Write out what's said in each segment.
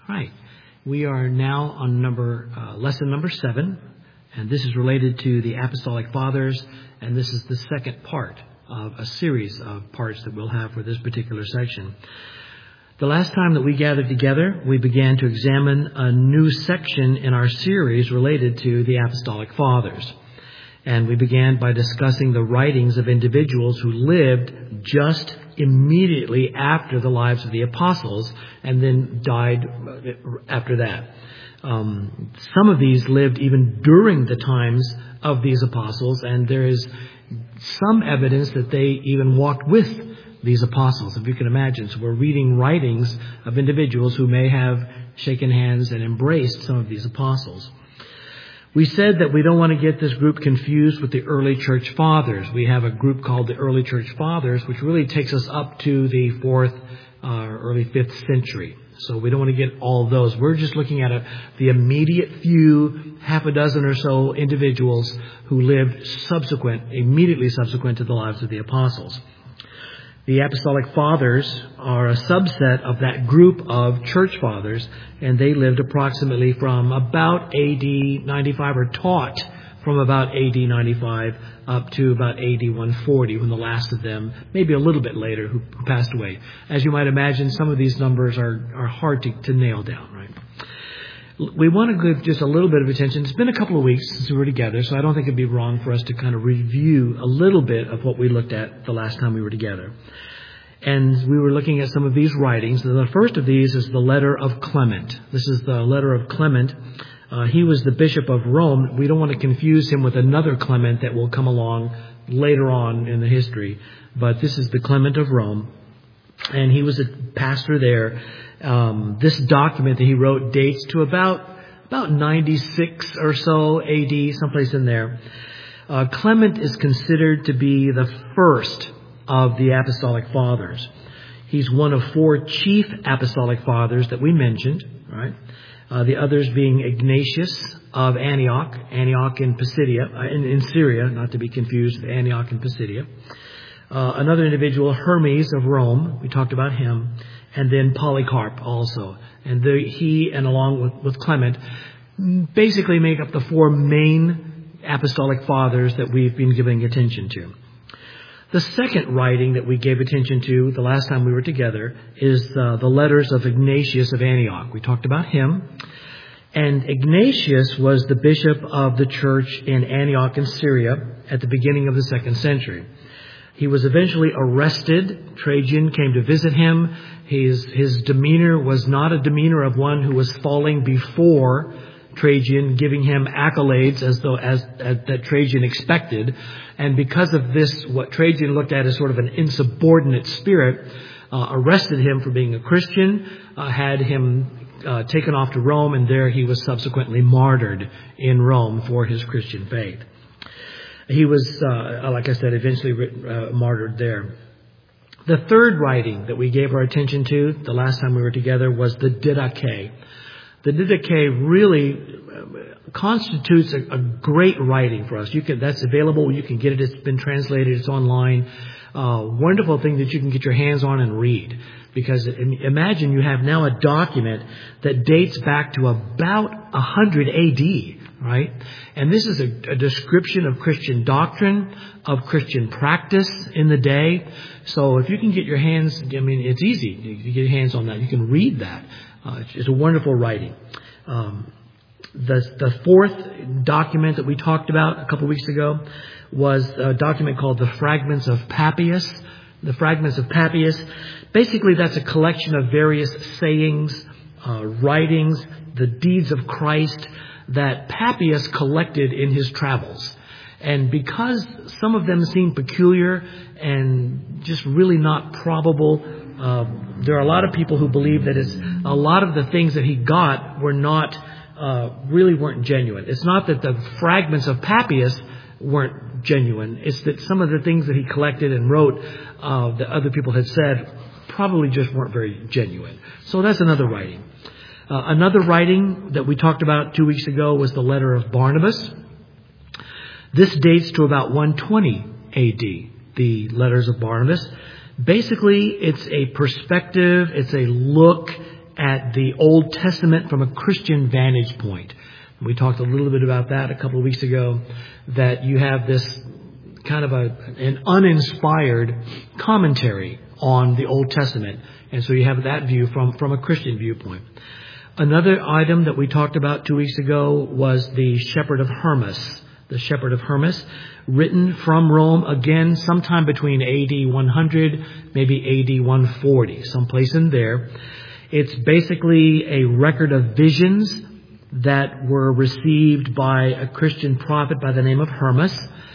Right. We are now on lesson number 7, and this is related to the Apostolic Fathers, and this is the second part of a series of parts that we'll have for this particular section. The last time that we gathered together, we began to examine a new section in our series related to the Apostolic Fathers. And we began by discussing the writings of individuals who lived just immediately after the lives of the apostles and then died after that. Some of these lived even during the times of these apostles, and there is some evidence that they even walked with these apostles, if you can imagine. So we're reading writings of individuals who may have shaken hands and embraced some of these apostles. We said that we don't want to get this group confused with the early church fathers. We have a group called the early church fathers, which really takes us up to the 4th, early 5th century. So we don't want to get all those. We're just looking at the immediate few, half a dozen or so individuals who lived immediately subsequent to the lives of the apostles. The Apostolic Fathers are a subset of that group of church fathers, and they lived approximately from about AD 95, or taught from about AD 95 up to about AD 140, when the last of them, maybe a little bit later, who passed away. As you might imagine, some of these numbers are hard to nail down, right? We want to give just a little bit of attention. It's been a couple of weeks since we were together, so I don't think it'd be wrong for us to kind of review a little bit of what we looked at the last time we were together. And we were looking at some of these writings. And the first of these is the letter of Clement. This is the letter of Clement. He was the Bishop of Rome. We don't want to confuse him with another Clement that will come along later on in the history. But this is the Clement of Rome. And he was a pastor there. This document that he wrote dates to about 96 or so AD, someplace in there. Clement is considered to be the first of the Apostolic Fathers. He's one of 4 chief Apostolic Fathers that we mentioned, right? The others being Ignatius of Antioch in Pisidia, in Syria, not to be confused with Antioch in Pisidia. Another individual, Hermes of Rome, we talked about him, and then Polycarp also. And he, and along with Clement, basically make up the 4 main Apostolic Fathers that we've been giving attention to. The second writing that we gave attention to the last time we were together is the letters of Ignatius of Antioch. We talked about him. And Ignatius was the bishop of the church in Antioch in Syria at the beginning of the 2nd century. He was eventually arrested. Trajan came to visit him. His demeanor was not a demeanor of one who was falling before Trajan, giving him accolades as that Trajan expected. And because of this, what Trajan looked at as sort of an insubordinate spirit, arrested him for being a Christian, had him taken off to Rome, and there he was subsequently martyred in Rome for his Christian faith. He was, like I said, eventually martyred there. The third writing that we gave our attention to the last time we were together was the Didache. The Didache really constitutes a great writing for us. That's available. You can get it. It's been translated. It's online. Wonderful thing that you can get your hands on and read. Because imagine you have now a document that dates back to about 100 AD. Right? And this is a description of Christian doctrine, of Christian practice in the day. So if you can get your hands, it's easy. You get your hands on that. You can read that. It's a wonderful writing. The fourth document that we talked about a couple of weeks ago was a document called the Fragments of Papias. The Fragments of Papias. Basically, that's a collection of various sayings, writings, the deeds of Christ that Papias collected in his travels. And because some of them seem peculiar and just really not probable, there are a lot of people who believe that a lot of the things that he got weren't genuine. It's not that the fragments of Papias weren't genuine. It's that some of the things that he collected and wrote that other people had said probably just weren't very genuine. So that's another writing. Another writing that we talked about 2 weeks ago was the letter of Barnabas. This dates to about 120 AD, the letters of Barnabas. Basically, it's a perspective, it's a look at the Old Testament from a Christian vantage point. We talked a little bit about that a couple of weeks ago, that you have this kind of an uninspired commentary on the Old Testament. And so you have that view from a Christian viewpoint. Another item that we talked about 2 weeks ago was the Shepherd of Hermas. The Shepherd of Hermas, written from Rome, again, sometime between AD 100, maybe AD 140, someplace in there. It's basically a record of visions that were received by a Christian prophet by the name of Hermas.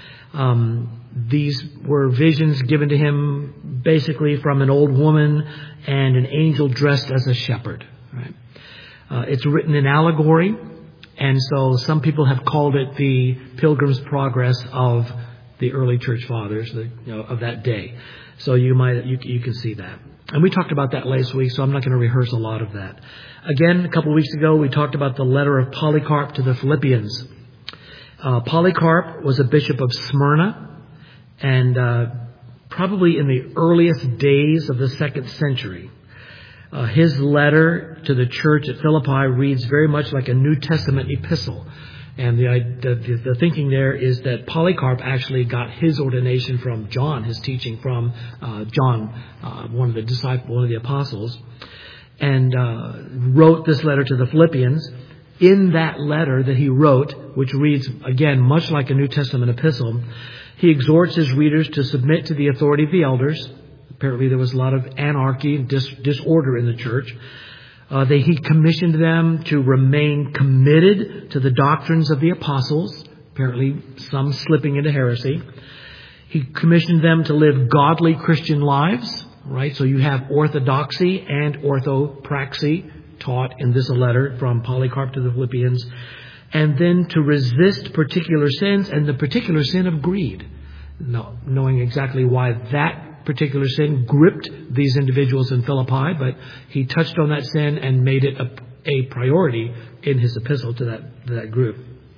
These were visions given to him basically from an old woman and an angel dressed as a shepherd. Right? It's written in allegory, and so some people have called it the Pilgrim's Progress of the early church fathers of that day. So you can see that. And we talked about that last week, so I'm not going to rehearse a lot of that. Again, a couple of weeks ago, we talked about the letter of Polycarp to the Philippians. Polycarp was a bishop of Smyrna, and probably in the earliest days of the 2nd century. His letter to the church at Philippi reads very much like a New Testament epistle. And the thinking there is that Polycarp actually got his ordination from John, his teaching from John, one of the disciples, one of the apostles, and wrote this letter to the Philippians. In that letter that he wrote, which reads, again, much like a New Testament epistle, he exhorts his readers to submit to the authority of the elders. Apparently there was a lot of anarchy and disorder in the church. He commissioned them to remain committed to the doctrines of the apostles, apparently some slipping into heresy. He commissioned them to live godly Christian lives, right? So you have orthodoxy and orthopraxy taught in this letter from Polycarp to the Philippians. And then to resist particular sins, and the particular sin of greed. Knowing exactly why that particular sin gripped these individuals in Philippi, but he touched on that sin and made it a priority in his epistle to that group.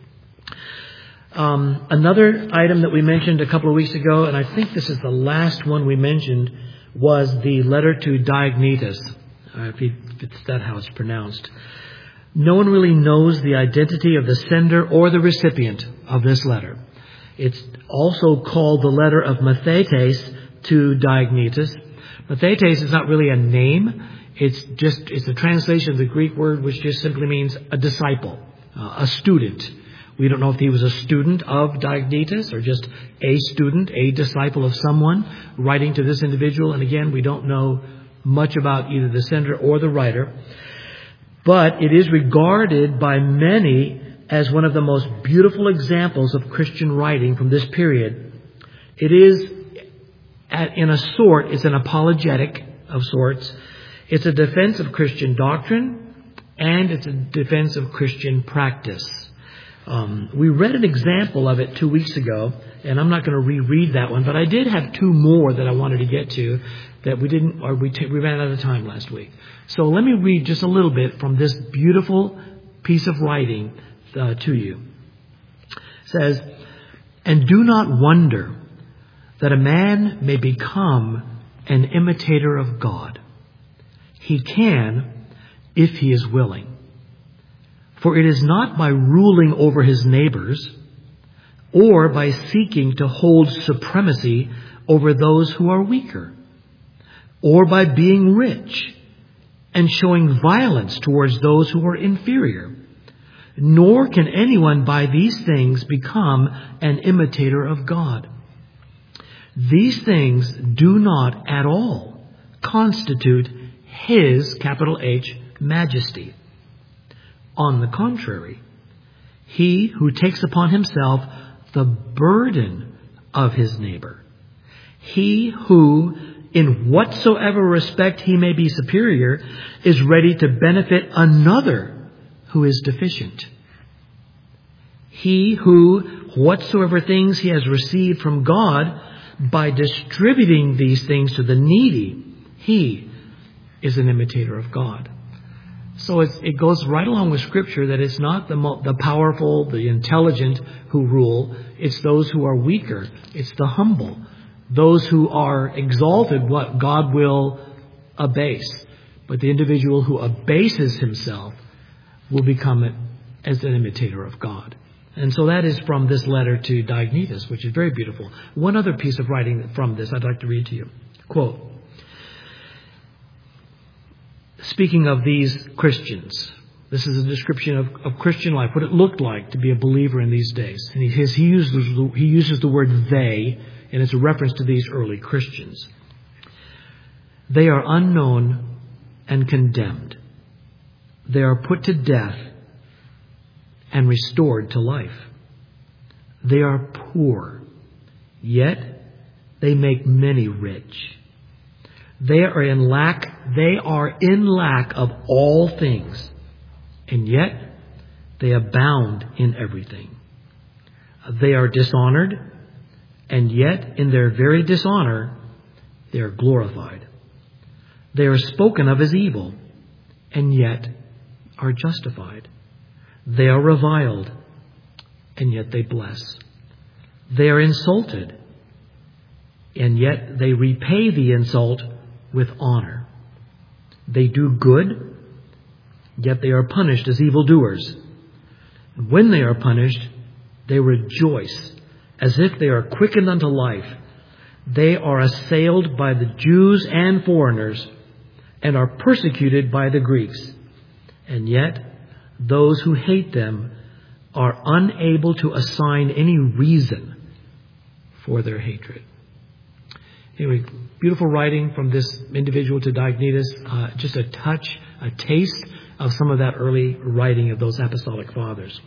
Another item that we mentioned a couple of weeks ago, and I think this is the last one we mentioned, was the letter to Diognetus, if that's how it's pronounced. No one really knows the identity of the sender or the recipient of this letter. It's also called the letter of Mathetes to Diognetus. Mathetes is not really a name. It's a translation of the Greek word which just simply means a disciple, a student. We don't know if he was a student of Diognetus or just a student, a disciple of someone writing to this individual. And again, we don't know much about either the sender or the writer. But it is regarded by many as one of the most beautiful examples of Christian writing from this period. It is, in a sort, it's an apologetic of sorts. It's a defense of Christian doctrine, and it's a defense of Christian practice. We read an example of it 2 weeks ago, and I'm not going to reread that one, but I did have two more that I wanted to get to that we didn't, or we ran out of time last week. So let me read just a little bit from this beautiful piece of writing to you. It says, "And do not wonder that a man may become an imitator of God. He can, if he is willing. For it is not by ruling over his neighbors or by seeking to hold supremacy over those who are weaker, or by being rich and showing violence towards those who are inferior. Nor can anyone by these things become an imitator of God. These things do not at all constitute his, capital H, majesty. On the contrary, he who takes upon himself the burden of his neighbor, he who, in whatsoever respect he may be superior, is ready to benefit another who is deficient. He who, whatsoever things he has received from God, by distributing these things to the needy, he is an imitator of God." So it goes right along with Scripture that it's not the powerful, the intelligent who rule. It's those who are weaker. It's the humble. Those who are exalted, what God will abase. but the individual who abases himself will become as an imitator of God. And so that is from this letter to Diognetus, which is very beautiful. One other piece of writing from this I'd like to read to you. Quote, speaking of these Christians, this is a description of Christian life, what it looked like to be a believer in these days. And he uses the word they, and it's a reference to these early Christians. They are unknown and condemned. They are put to death and restored to life. They are poor, yet they make many rich. They are in lack of all things, and yet they abound in everything. They are dishonored, and yet in their very dishonor they are glorified. They are spoken of as evil, and yet are justified. They are reviled, and yet they bless. They are insulted, and yet they repay the insult with honor. They do good, yet they are punished as evildoers. And when they are punished, they rejoice as if they are quickened unto life. They are assailed by the Jews and foreigners, and are persecuted by the Greeks. And yet, those who hate them are unable to assign any reason for their hatred. Anyway, beautiful writing from this individual to Diognetus. Just a taste of some of that early writing of those apostolic fathers.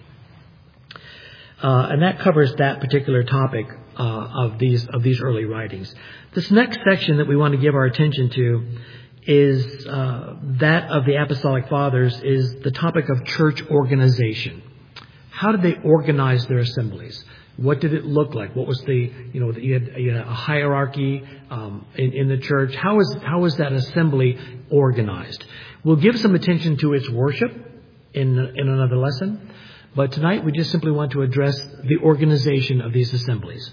And that covers that particular topic of these early writings. This next section that we want to give our attention to is that of the apostolic fathers, is the topic of church organization. How did they organize their assemblies? What did it look like? What was you had a hierarchy in the church. How was that assembly organized? We'll give some attention to its worship in another lesson, but tonight we just simply want to address the organization of these assemblies.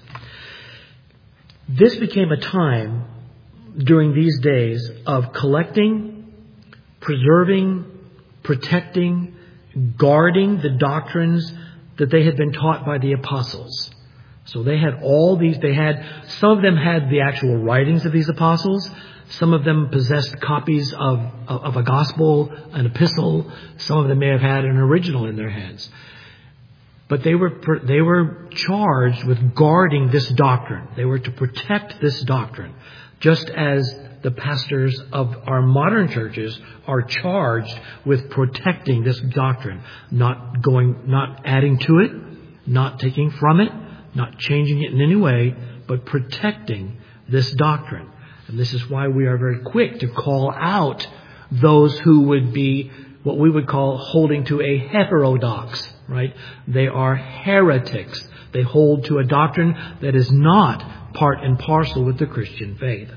This became a time during these days of collecting, preserving, protecting, guarding the doctrines that they had been taught by the apostles. So they had all these, some of them had the actual writings of these apostles. Some of them possessed copies of a gospel, an epistle. Some of them may have had an original in their hands. But they were charged with guarding this doctrine. They were to protect this doctrine, just as the pastors of our modern churches are charged with protecting this doctrine, not adding to it, not taking from it, not changing it in any way, but protecting this doctrine. And this is why we are very quick to call out those who would be what we would call holding to a heterodox, right? They are heretics. They hold to a doctrine that is not part and parcel with the Christian faith.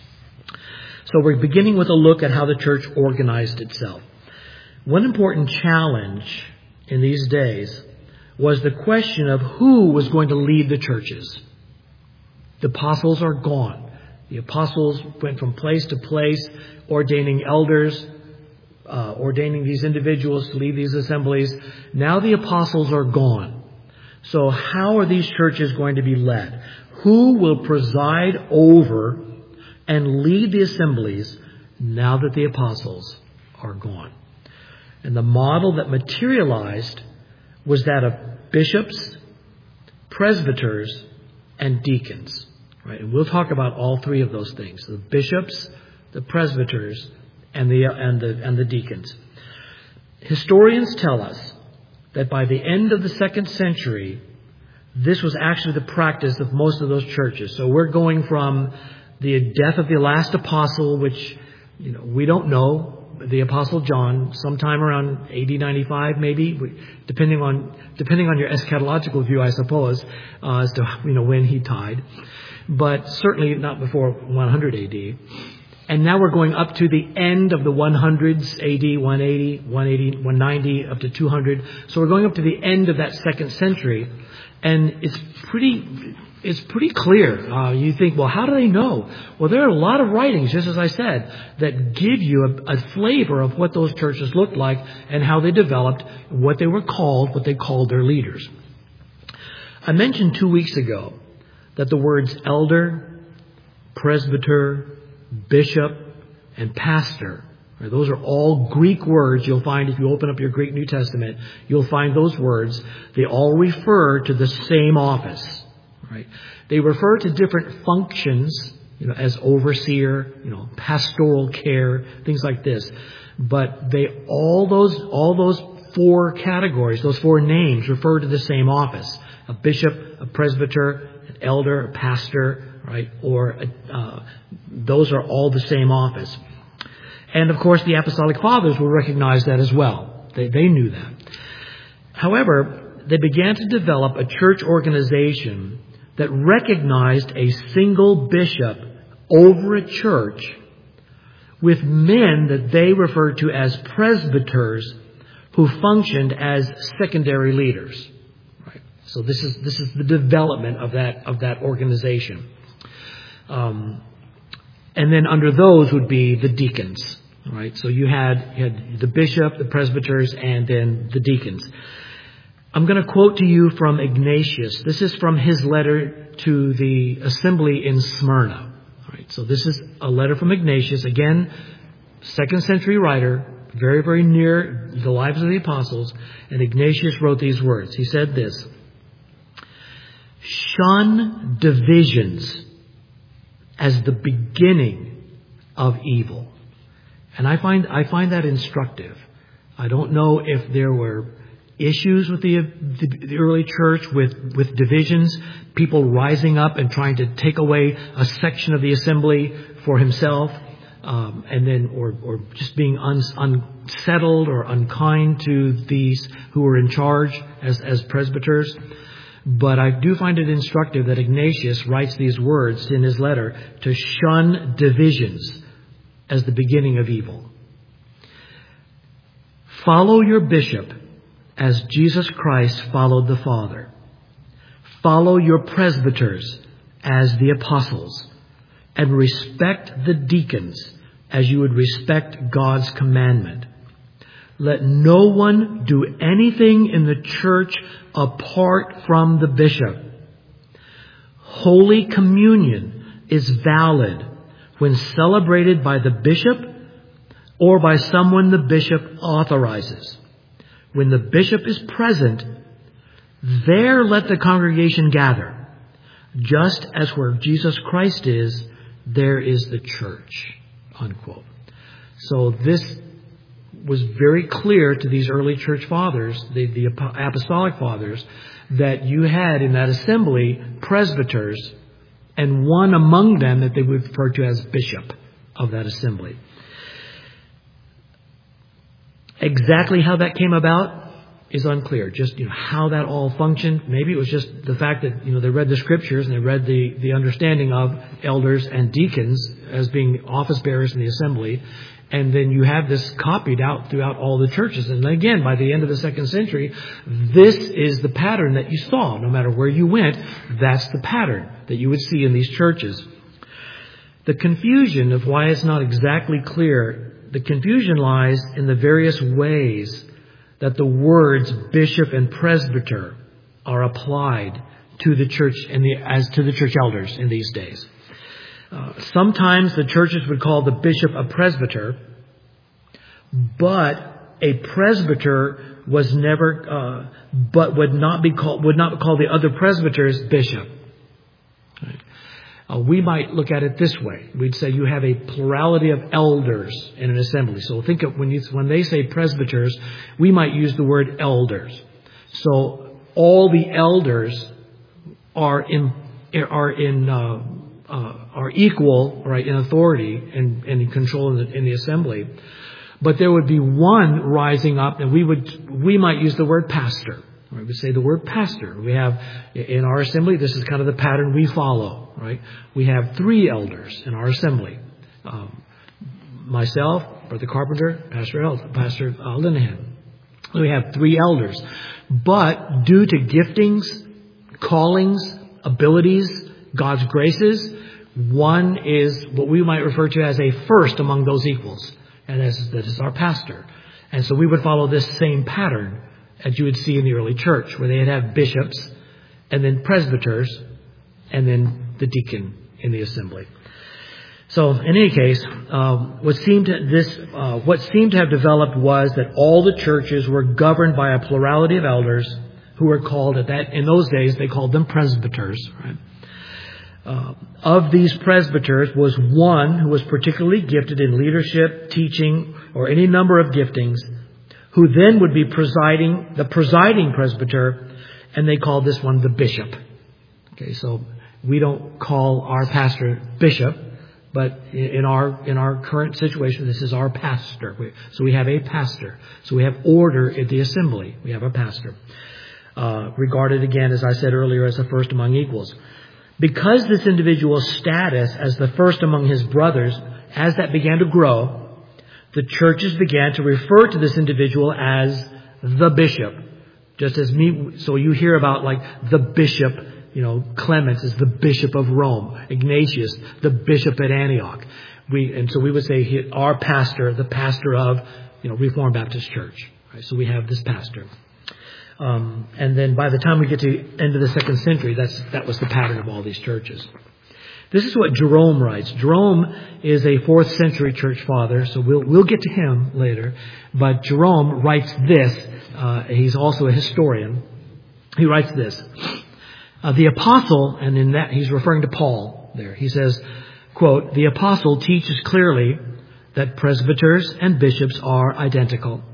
So we're beginning with a look at how the church organized itself. One important challenge in these days was the question of who was going to lead the churches. The apostles are gone. The apostles went from place to place, ordaining elders, ordaining these individuals to lead these assemblies. Now the apostles are gone. So how are these churches going to be led? Who will preside over and lead the assemblies now that the apostles are gone? And the model that materialized was that of bishops, presbyters, and deacons. Right? And we'll talk about all three of those things: the bishops, the presbyters, and the deacons. Historians tell us that by the end of the 2nd century, this was actually the practice of most of those churches. So we're going from the death of the last apostle, which we don't know, the Apostle John, sometime around AD 95, maybe, depending on your eschatological view, I suppose, as to when he died, but certainly not before 100 AD. And now we're going up to the end of the 100s, AD 180, 190, up to 200. So we're going up to the end of that 2nd century. And it's pretty it's pretty clear. You think, well, how do they know? Well, there are a lot of writings, just as I said, that give you a flavor of what those churches looked like and how they developed, what they were called, what they called their leaders. I mentioned 2 weeks ago that the words elder, presbyter, bishop, and pastor, those are all Greek words. You'll find if you open up your Greek New Testament, you'll find those words. They all refer to the same office. Right? They refer to different functions, as overseer, pastoral care, things like this. But all those four categories, those four names refer to the same office: a bishop, a presbyter, an elder, a pastor, right? Those are all the same office. And of course, the Apostolic Fathers will recognize that as well. They knew that. However, they began to develop a church organization that recognized a single bishop over a church with men that they referred to as presbyters who functioned as secondary leaders. Right? So this is the development of that organization. And then under those would be the deacons. Right? So you had the bishop, the presbyters, and then the deacons. I'm going to quote to you from Ignatius. This is from his letter to the assembly in Smyrna. All right, so this is a letter from Ignatius, again, 2nd century writer, very, very near the lives of the apostles. And Ignatius wrote these words. He said this: "Shun divisions as the beginning of evil." And I find that instructive. I don't know if there were issues with the early church with divisions, people rising up and trying to take away a section of the assembly for himself, and then or just being unsettled or unkind to these who were in charge as presbyters. But I do find it instructive that Ignatius writes these words in his letter to shun divisions as the beginning of evil. "Follow your bishop as Jesus Christ followed the Father. Follow your presbyters as the apostles, and respect the deacons as you would respect God's commandment. Let no one do anything in the church apart from the bishop. Holy Communion is valid when celebrated by the bishop or by someone the bishop authorizes. When the bishop is present, there let the congregation gather. Just as where Jesus Christ is, there is the church." Unquote. So this was very clear to these early church fathers, the apostolic fathers, that you had in that assembly presbyters, and one among them that they would refer to as bishop of that assembly. Exactly how that came about is unclear. Just how that all functioned. Maybe it was just the fact that they read the scriptures and they read the understanding of elders and deacons as being office bearers in the assembly, and then you have this copied out throughout all the churches. And again, by the end of the 2nd century, this is the pattern that you saw. No matter where you went, that's the pattern that you would see in these churches. The confusion of why it's not exactly clear. The confusion lies in the various ways that the words bishop and presbyter are applied to the church as to the church elders in these days. Sometimes the churches would call the bishop a presbyter, but a presbyter was never, would not call the other presbyters bishop. We might look at it this way. We'd say you have a plurality of elders in an assembly. So think of when they say presbyters, we might use the word elders. So all the elders are equal, right, in authority and in control in the assembly. But there would be one rising up, and we might use the word pastor. Right? We say the word pastor. We have in our assembly, this is kind of the pattern we follow. Right? We have 3 elders in our assembly. Myself, Brother Carpenter, Pastor Linehan. We have 3 elders. But due to giftings, callings, abilities, God's graces. One is what we might refer to as a first among those equals, and that is our pastor. And so we would follow this same pattern as you would see in the early church, where they'd have bishops and then presbyters and then the deacon in the assembly. So in any case, what seemed to have developed was that all the churches were governed by a plurality of elders who were called in those days they called them presbyters. Right? Of these presbyters was one who was particularly gifted in leadership, teaching, or any number of giftings, who then would be the presiding presbyter, and they called this one the bishop. Okay, so we don't call our pastor bishop, but in our current situation, this is our pastor. So we have a pastor. So we have order at the assembly. We have a pastor. Regarded again, as I said earlier, as the first among equals. Because this individual's status as the first among his brothers, as that began to grow, the churches began to refer to this individual as the bishop. Just as so you hear about like the bishop, Clement is the bishop of Rome, Ignatius, the bishop at Antioch. So we would say our pastor, the pastor of, Reformed Baptist Church. Right? So we have this pastor. And then by the time we get to the end of the second century, that was the pattern of all these churches. This is what Jerome writes. Jerome is a 4th century church father, so we'll get to him later. But Jerome writes this. He's also a historian. He writes this. The apostle, and in that he's referring to Paul there. He says, quote, "The apostle teaches clearly that presbyters and bishops are identical.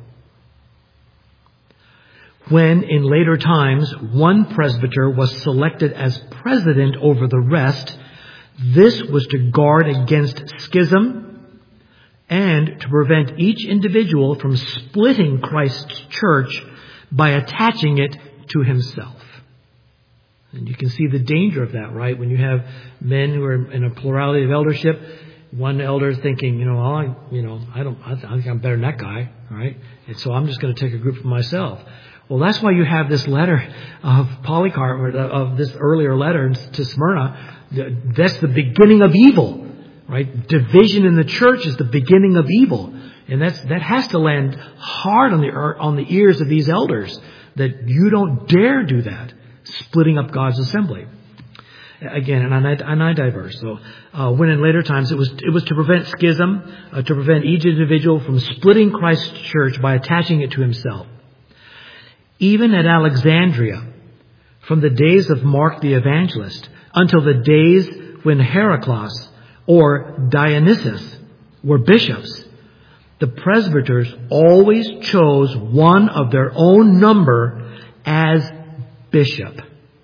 When in later times one presbyter was selected as president over the rest, this was to guard against schism and to prevent each individual from splitting Christ's church by attaching it to himself." And you can see the danger of that, right? When you have men who are in a plurality of eldership, one elder is thinking, I think I'm better than that guy, right? And so I'm just going to take a group for myself. Well, that's why you have this letter of Polycarp, or of this earlier letter to Smyrna. That's the beginning of evil, right? Division in the church is the beginning of evil. And that has to land hard on the ears of these elders, that you don't dare do that, splitting up God's assembly. Again, and I diverse. So, when in later times it was to prevent schism, to prevent each individual from splitting Christ's church by attaching it to himself. Even at Alexandria, from the days of Mark the Evangelist until the days when Heraclius or Dionysius were bishops, the presbyters always chose one of their own number as bishop,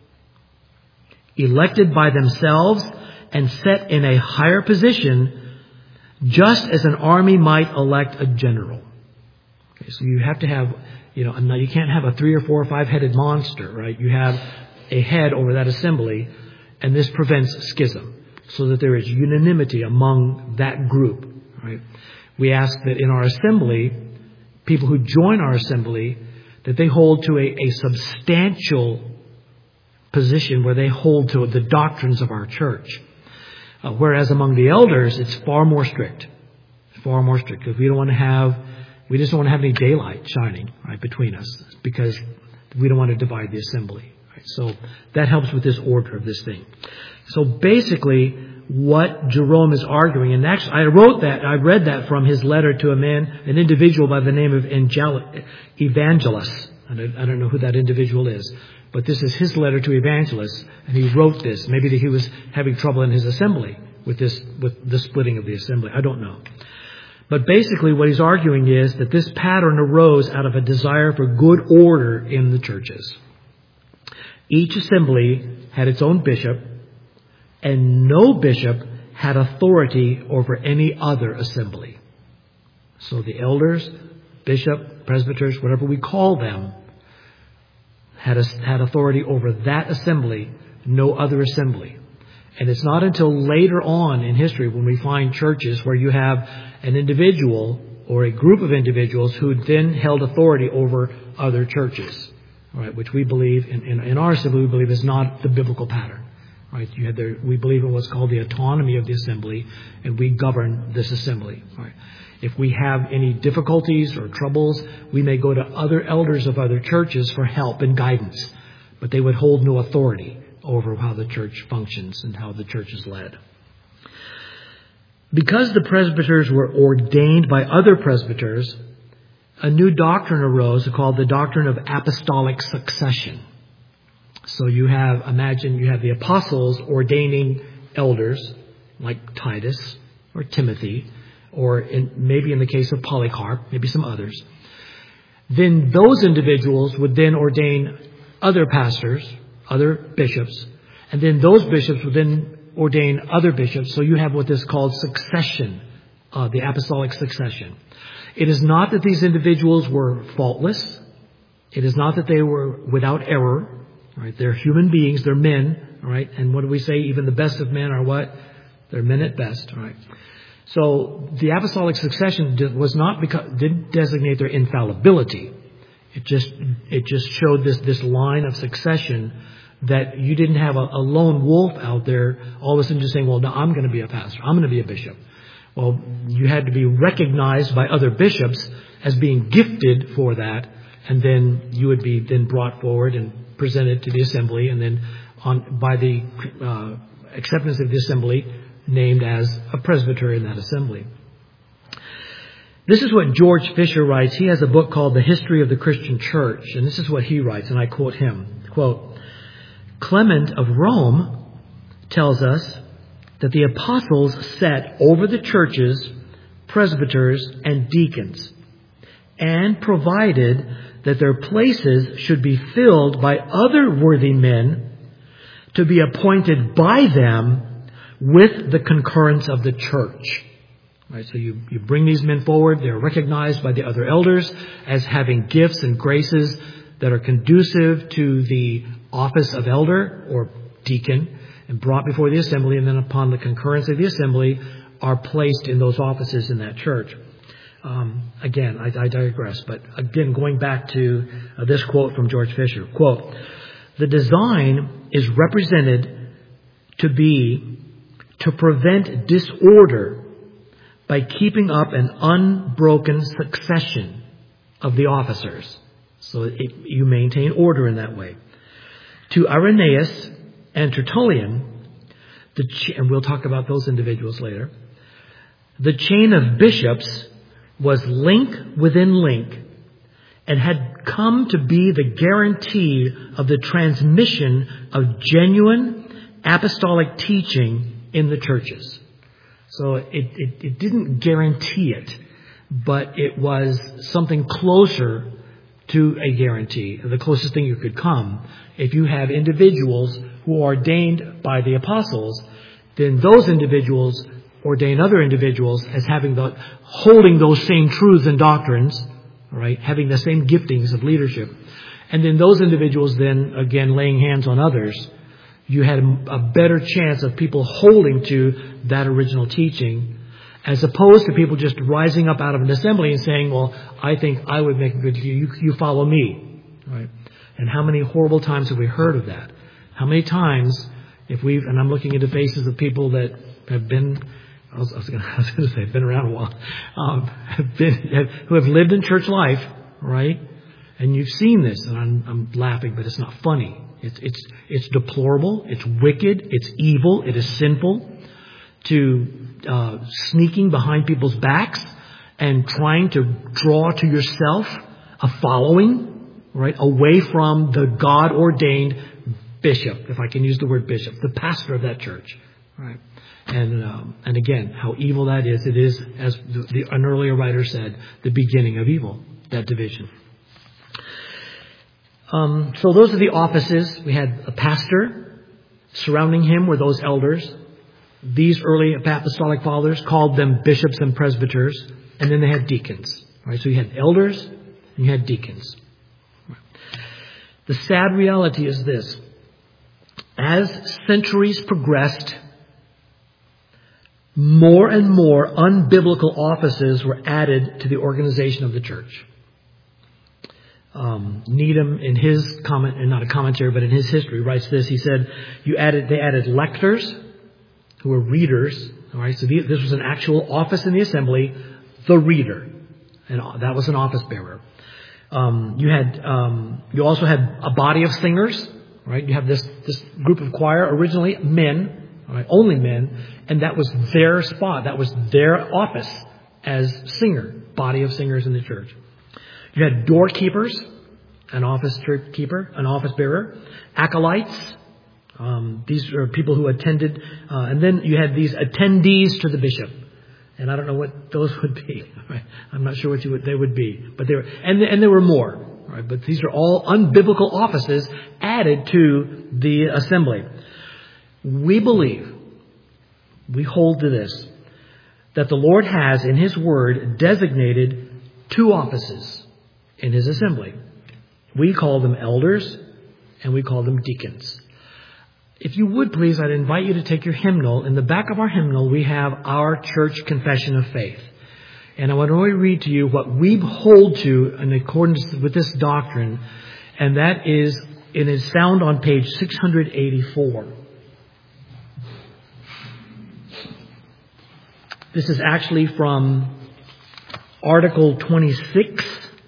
elected by themselves and set in a higher position, just as an army might elect a general. Okay, so you have to have, you can't have a 3 or 4 or 5-headed monster, right? You have a head over that assembly, and this prevents schism, so that there is unanimity among that group, right? We ask that in our assembly, people who join our assembly, that they hold to a substantial position where they hold to the doctrines of our church. Whereas among the elders, it's far more strict. Far more strict, because we just don't want to have any daylight shining right between us, because we don't want to divide the assembly. Right? So that helps with this order of this thing. So basically, what Jerome is arguing, and actually I read that from his letter to an individual by the name of Evangelus. I don't know who that individual is, but this is his letter to Evangelus, and he wrote this. Maybe he was having trouble in his assembly with the splitting of the assembly. I don't know. But basically what he's arguing is that this pattern arose out of a desire for good order in the churches. Each assembly had its own bishop, and no bishop had authority over any other assembly. So the elders, bishop, presbyters, whatever we call them, had authority over that assembly, no other assembly. And it's not until later on in history when we find churches where you have an individual or a group of individuals who then held authority over other churches, right? Which we believe, in our assembly, we believe is not the biblical pattern. Right? We believe in what's called the autonomy of the assembly, and we govern this assembly. Right? If we have any difficulties or troubles, we may go to other elders of other churches for help and guidance, but they would hold no authority over how the church functions and how the church is led. Because the presbyters were ordained by other presbyters, a new doctrine arose called the doctrine of apostolic succession. So imagine you have the apostles ordaining elders like Titus or Timothy, or maybe in the case of Polycarp, maybe some others. Then those individuals would then ordain other pastors, other bishops, and then those bishops would then ordain other bishops. So you have what is called succession, the apostolic succession. It is not that these individuals were faultless. It is not that they were without error. Right? They're human beings. They're men. Right? And what do we say? Even the best of men are what? They're men at best. Right? So the apostolic succession didn't designate their infallibility. It just showed this line of succession, that you didn't have a lone wolf out there all of a sudden just saying, well, no, I'm going to be a pastor. I'm going to be a bishop. Well, you had to be recognized by other bishops as being gifted for that, and then you would be then brought forward and presented to the assembly, and then by the acceptance of the assembly, named as a presbyter in that assembly. This is what George Fisher writes. He has a book called The History of the Christian Church, and this is what he writes, and I quote him, quote, Clement of Rome tells us that the apostles set over the churches presbyters and deacons, and provided that their places should be filled by other worthy men to be appointed by them with the concurrence of the church. Right, so you bring these men forward. They're recognized by the other elders as having gifts and graces that are conducive to the office of elder or deacon, and brought before the assembly, and then upon the concurrence of the assembly are placed in those offices in that church. Again, I digress, but again, going back to this quote from George Fisher, quote, the design is represented to prevent disorder by keeping up an unbroken succession of the officers. So you maintain order in that way. To Irenaeus and Tertullian, and we'll talk about those individuals later, the chain of bishops was link within link and had come to be the guarantee of the transmission of genuine apostolic teaching in the churches. So it didn't guarantee it, but it was something closer to a guarantee, the closest thing you could come. If you have individuals who are ordained by the apostles, then those individuals ordain other individuals as holding those same truths and doctrines, right? Having the same giftings of leadership. And then those individuals then, again, laying hands on others. You had a better chance of people holding to that original teaching, as opposed to people just rising up out of an assembly and saying, well, I think I would make a good you follow me, right? And how many horrible times have we heard of that? How many times, and I'm looking into faces of people that have been, I was going to say, been around a while, who have lived in church life, right? And you've seen this, and I'm laughing, but it's not funny. It's deplorable. It's wicked. It's evil. It is sinful to sneaking behind people's backs and trying to draw to yourself a following, right, away from the God-ordained bishop, if I can use the word bishop, the pastor of that church, right? And again, how evil that is. It is, as an earlier writer said, the beginning of evil, that division. So those are the offices. We had a pastor. Surrounding him were those elders. These early apostolic fathers called them bishops and presbyters. And then they had deacons. Right? So you had elders and you had deacons. The sad reality is this. As centuries progressed, more and more unbiblical offices were added to the organization of the church. Needham, in his comment, and not a commentary, but in his history, writes this. He said, they added lectors, who were readers. All right, so this was an actual office in the assembly, the reader, and that was an office bearer. You also had a body of singers. Right, you have this group of choir, originally men, right, only men, and that was their spot, that was their office as singer, body of singers in the church. You had doorkeepers, an office keeper, an office bearer, acolytes. These are people who attended, and then you had these attendees to the bishop, and I don't know what those would be. Right? I'm not sure what they would be, but they were, and there were more. Right? But these are all unbiblical offices added to the assembly. We hold to this, that the Lord has in His Word designated two offices in His assembly. We call them elders and we call them deacons. If you would please, I'd invite you to take your hymnal. In the back of our hymnal, we have our church confession of faith. And I want to read to you what we hold to in accordance with this doctrine, and that is, it is found on page 684. This is actually from Article 26.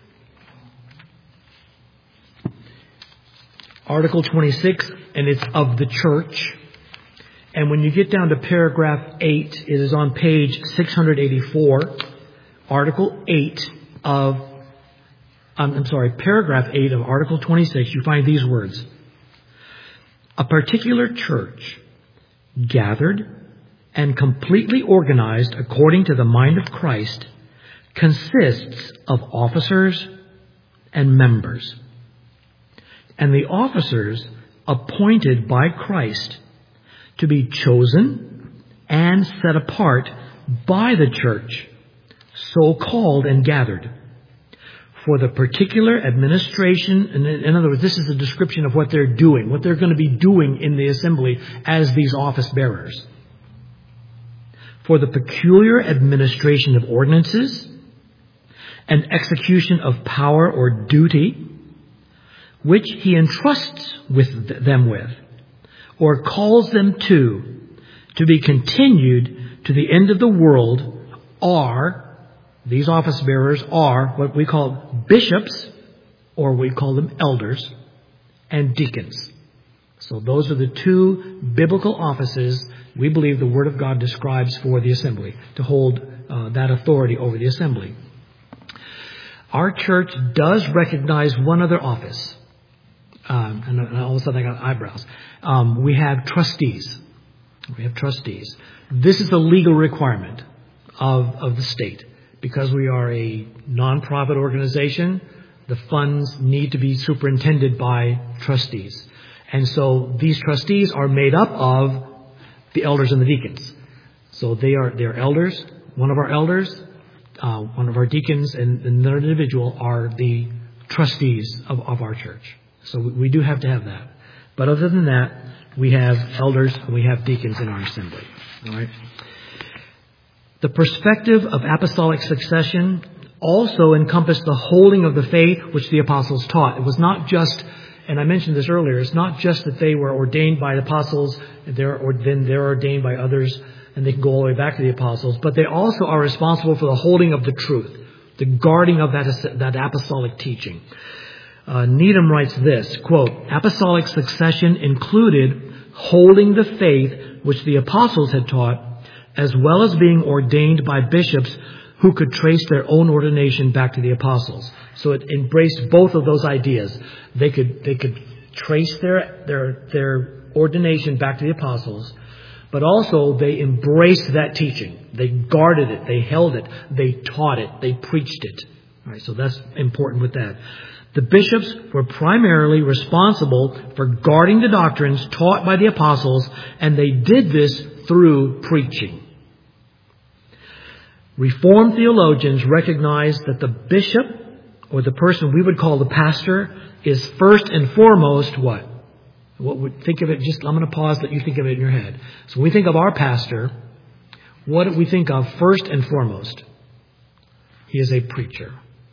Article 26, and it's of the church. And when you get down to paragraph 8, it is on page 684. Article 8 of, paragraph 8 of Article 26, you find these words. A particular church, gathered and completely organized according to the mind of Christ, consists of officers and members. And the officers appointed by Christ to be chosen and set apart by the church, so called and gathered, for the particular administration. And in other words, this is a description of what they're doing, what they're going to be doing in the assembly as these office bearers. For the peculiar administration of ordinances and execution of power or duty, which He entrusts them with, or calls them to be continued to the end of the world, these office bearers are what we call bishops, or we call them elders, and deacons. So those are the two biblical offices we believe the Word of God describes for the assembly, to hold that authority over the assembly. Our church does recognize one other office. And all of a sudden I got eyebrows. We have trustees. This is a legal requirement of the state. Because we are a nonprofit organization, the funds need to be superintended by trustees. And so these trustees are made up of the elders and the deacons. So they're elders. One of our elders, one of our deacons, and another individual are the trustees of our church. So we do have to have that. But other than that, we have elders and we have deacons in our assembly. All right. The perspective of apostolic succession also encompassed the holding of the faith which the apostles taught. It was not just, and I mentioned this earlier, it's not just that they were ordained by the apostles, then they're ordained by others, and they can go all the way back to the apostles, but they also are responsible for the holding of the truth, the guarding of that apostolic teaching. Needham writes this, quote, apostolic succession included holding the faith which the apostles had taught, as well as being ordained by bishops who could trace their own ordination back to the apostles. So it embraced both of those ideas. They could trace their ordination back to the apostles, but also they embraced that teaching. They guarded it, they held it, they taught it, they preached it. All right, so that's important with that. The bishops were primarily responsible for guarding the doctrines taught by the apostles, and they did this through preaching. Reformed theologians recognize that the bishop, or the person we would call the pastor, is first and foremost what? Think of it, I'm going to pause, let you think of it in your head. So when we think of our pastor, what do we think of first and foremost? He is a preacher.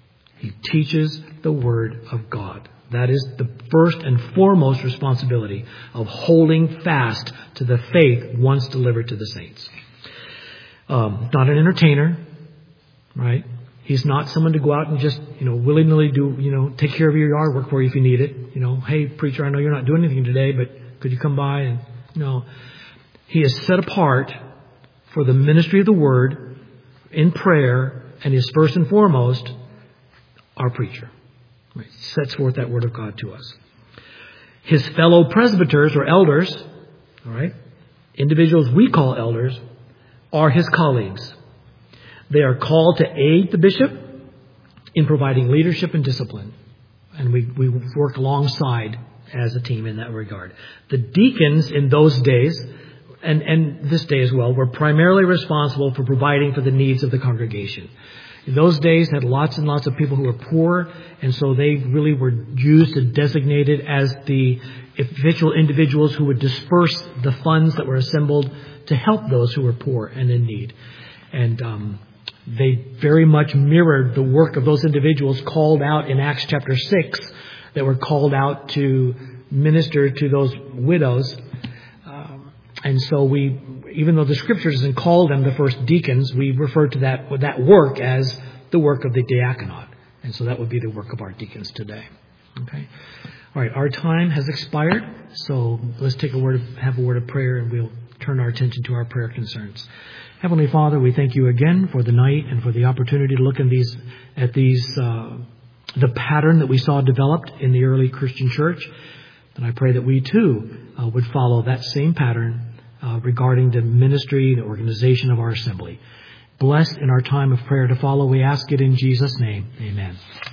He teaches the Word of God. That is the first and foremost responsibility of holding fast to the faith once delivered to the saints. Not an entertainer, right? He's not someone to go out and just, willy-nilly do, take care of your yard work for you if you need it. Hey, preacher, I know you're not doing anything today, but could you come by? And no. He is set apart for the ministry of the Word in prayer, and is first and foremost our preacher. Right? Sets forth that Word of God to us. His fellow presbyters or elders, all right, individuals we call elders, are his colleagues. They are called to aid the bishop in providing leadership and discipline. And we work alongside as a team in that regard. The deacons in those days, and this day as well, were primarily responsible for providing for the needs of the congregation. In those days, had lots and lots of people who were poor, and so they really were used and designated as the official individuals who would disperse the funds that were assembled to help those who were poor and in need. And they very much mirrored the work of those individuals called out in Acts chapter 6 that were called out to minister to those widows. And so even though the Scripture doesn't call them the first deacons, we refer to that work as the work of the diaconate. And so that would be the work of our deacons today. Okay. All right. Our time has expired. So let's have a word of prayer, and we'll turn our attention to our prayer concerns. Heavenly Father, we thank you again for the night and for the opportunity to look at the pattern that we saw developed in the early Christian church. And I pray that we too would follow that same pattern regarding the ministry, the organization of our assembly. Blessed in our time of prayer to follow, we ask it in Jesus' name. Amen.